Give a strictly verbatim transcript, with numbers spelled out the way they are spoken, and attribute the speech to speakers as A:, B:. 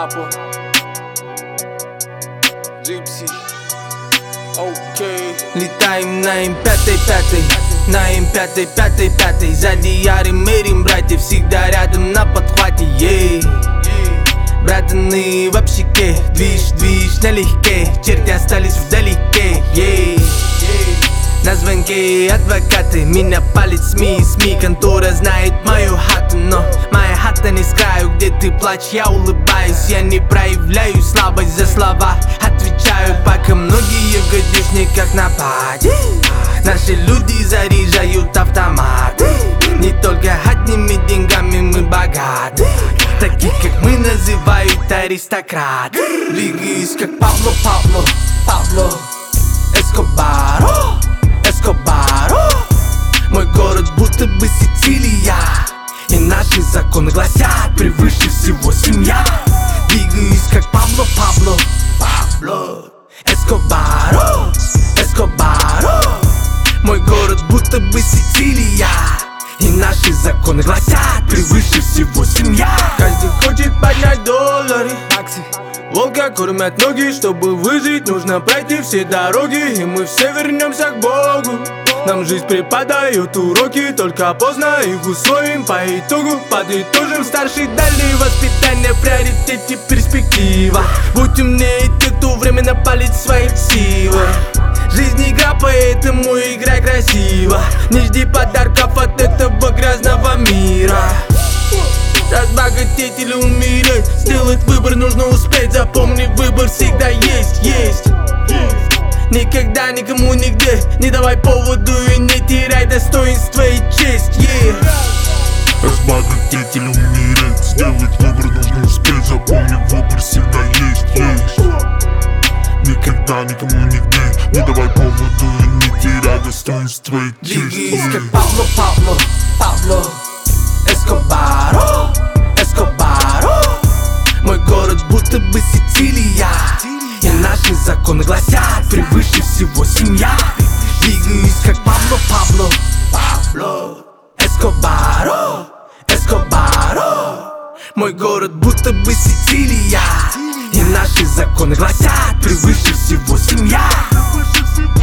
A: Папа Джипси. Окей.
B: Летаем на эм пять пять, на эм пять пять пять. Сзади ярым мерим, братья всегда рядом на подхвате, ей. Братаны в общаке, движ, движ налегке, черти остались вдалеке, ей. На звонке адвокаты, меня палит СМИ, СМИ, контора знает мою хату. Но моя хата не с краю, где ты плачешь, я улыбаюсь. Я не проявляю слабость, за слова отвечаю, пока многие в гадюшниках на паре. Наши люди заряжают автоматы, не только одними деньгами мы богаты. Таких как мы называют аристократы. Двигаюсь как Пабло, Пабло, Пабло Эскобар, Эскобар. Мой город будто бы Сицилия, и наши законы гласят: превыше всего семья. Двигаюсь как Пабло, Пабло, Пабло Эскобар, Эскобар. Мой город будто бы Сицилия, и наши законы гласят: превыше всего семья. Каждый хочет поднять доллары, волка кормят ноги, чтобы выжить, нужно пройти все дороги, и мы все вернемся к Богу. Нам жизнь преподает уроки, только поздно их усвоим по итогу. Подытожим: старший дали воспитание, приоритете перспектива. Будь умнее те, кто временно палит свои силы. Жизнь игра, поэтому играй красиво. Не жди подарков от этого грязного мира. Разбогатеть или умереть, сделать выбор нужно успеть. Запомни, выбор всегда есть, есть. Никогда никому нигде не давай поводу и не теряй достоинство и честь, yeah.
C: Разбогатеть или умереть, сделать выбор нужно успеть. Запомни, выбор всегда есть, есть. Никогда никому нигде не давай поводу и не теряй достоинство и честь,
B: Двигаюсь как Пабло, Пабло, Пабло Эскобар, Эскобар. Мой город будто бы Сицилия, и наши законы гласят: превыше всего семья. Двигаюсь как Пабло, Пабло, Пабло Эскобар, Эскобар. Мой город будто бы Сицилия, и наши законы гласят: превыше всего семья.